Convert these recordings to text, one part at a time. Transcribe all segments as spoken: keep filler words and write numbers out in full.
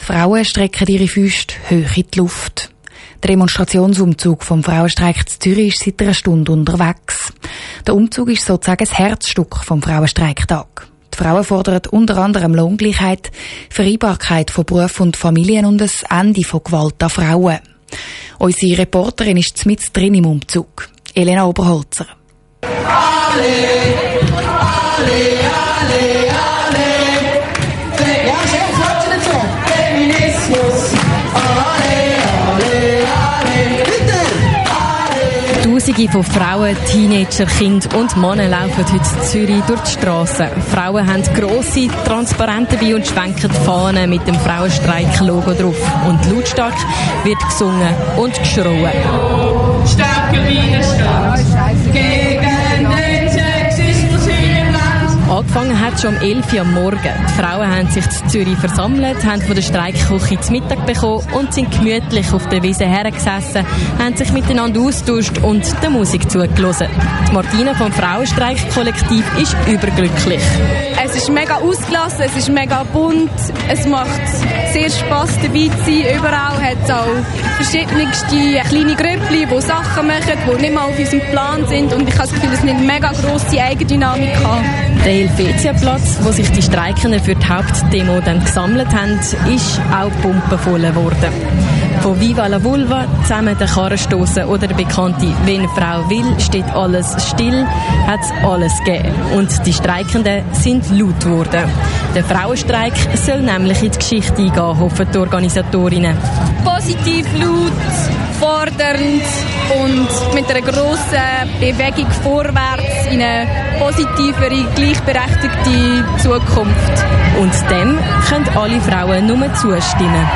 Frauen strecken ihre Füße hoch in die Luft. Der Demonstrationsumzug vom Frauenstreik in Zürich ist seit einer Stunde unterwegs. Der Umzug ist sozusagen das Herzstück vom Frauenstreiktag. Die Frauen fordern unter anderem Lohngleichheit, Vereinbarkeit von Beruf und Familien und ein Ende von Gewalt an Frauen. Unsere Reporterin ist mitten drin im Umzug. Elena Oberholzer. Alle, alle, alle, alle. Ja, schön, klatschen dazu. Feminismus. Tausende von Frauen, Teenager, Kinder und Männer laufen heute in Zürich durch die Strassen. Frauen haben grosse Transparente dabei und schwenken die Fahnen mit dem Frauenstreik-Logo drauf. Und lautstark wird gesungen und geschrien. Starker Widerstand gegen den Sexismus im Land. Angefangen hat schon um elf Uhr am Morgen. Die Frauen haben sich in Zürich versammelt, haben von der Streikküche zu Mittag bekommen und sind gemütlich auf der Wiese hergesessen, haben sich miteinander austauscht und der Musik zugelassen. Die Martina vom Frauenstreik-Kollektiv ist überglücklich. Es ist mega ausgelassen, es ist mega bunt, es macht sehr Spass dabei zu sein. Überall hat es auch verschiedenste kleine Grüppchen, die Sachen machen, die nicht mal auf unserem Plan sind, und ich habe das Gefühl, es nimmt eine mega grosse Eigendynamik an. Der Helvetia-Platz, wo sich die Streikenden für die Hauptdemo dann gesammelt haben, ist auch pumpenvoll geworden. Von Viva la Vulva, zusammen den Karren stossen oder der bekannte «Wenn Frau will, steht alles still», hat es alles gegeben. Und die Streikenden sind laut geworden. Der Frauenstreik soll nämlich in die Geschichte eingehen, hoffen die Organisatorinnen. Positiv, laut, fordernd und mit einer grossen Bewegung vorwärts in eine positivere, gleichberechtigte Zukunft. Und dem können alle Frauen nur zustimmen.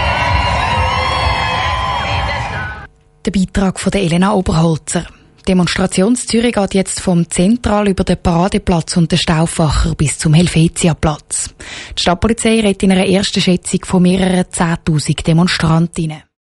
Der Beitrag von der Elena Oberholzer. Die Demonstration in Zürich geht jetzt vom Zentral über den Paradeplatz und den Stauffacher bis zum Helvetia-Platz. Die Stadtpolizei redet in einer ersten Schätzung von mehreren zehntausend Demonstrantinnen.